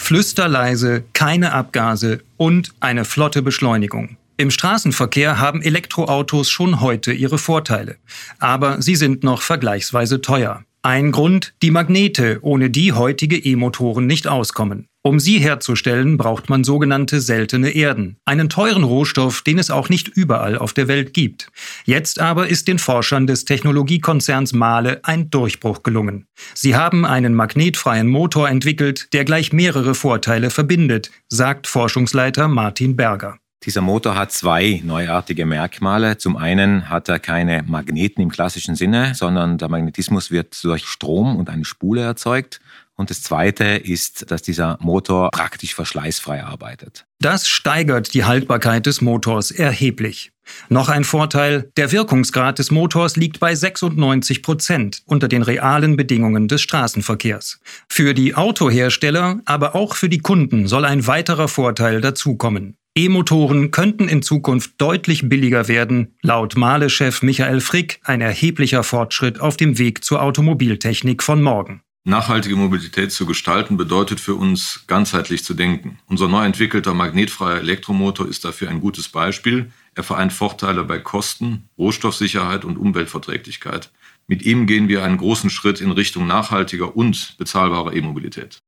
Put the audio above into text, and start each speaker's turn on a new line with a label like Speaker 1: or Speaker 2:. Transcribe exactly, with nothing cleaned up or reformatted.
Speaker 1: Flüsterleise, keine Abgase und eine flotte Beschleunigung. Im Straßenverkehr haben Elektroautos schon heute ihre Vorteile. Aber sie sind noch vergleichsweise teuer. Ein Grund, die Magnete, ohne die heutige E-Motoren nicht auskommen. Um sie herzustellen, braucht man sogenannte seltene Erden, einen teuren Rohstoff, den es auch nicht überall auf der Welt gibt. Jetzt aber ist den Forschern des Technologiekonzerns Mahle ein Durchbruch gelungen. Sie haben einen magnetfreien Motor entwickelt, der gleich mehrere Vorteile verbindet, sagt Forschungsleiter Martin Berger.
Speaker 2: Dieser Motor hat zwei neuartige Merkmale. Zum einen hat er keine Magneten im klassischen Sinne, sondern der Magnetismus wird durch Strom und eine Spule erzeugt. Und das Zweite ist, dass dieser Motor praktisch verschleißfrei arbeitet.
Speaker 1: Das steigert die Haltbarkeit des Motors erheblich. Noch ein Vorteil, der Wirkungsgrad des Motors liegt bei sechsundneunzig Prozent unter den realen Bedingungen des Straßenverkehrs. Für die Autohersteller, aber auch für die Kunden soll ein weiterer Vorteil dazukommen. E-Motoren könnten in Zukunft deutlich billiger werden, laut Mahle-Chef Michael Frick ein erheblicher Fortschritt auf dem Weg zur Automobiltechnik von morgen.
Speaker 3: Nachhaltige Mobilität zu gestalten bedeutet für uns, ganzheitlich zu denken. Unser neu entwickelter magnetfreier Elektromotor ist dafür ein gutes Beispiel. Er vereint Vorteile bei Kosten, Rohstoffsicherheit und Umweltverträglichkeit. Mit ihm gehen wir einen großen Schritt in Richtung nachhaltiger und bezahlbarer E-Mobilität.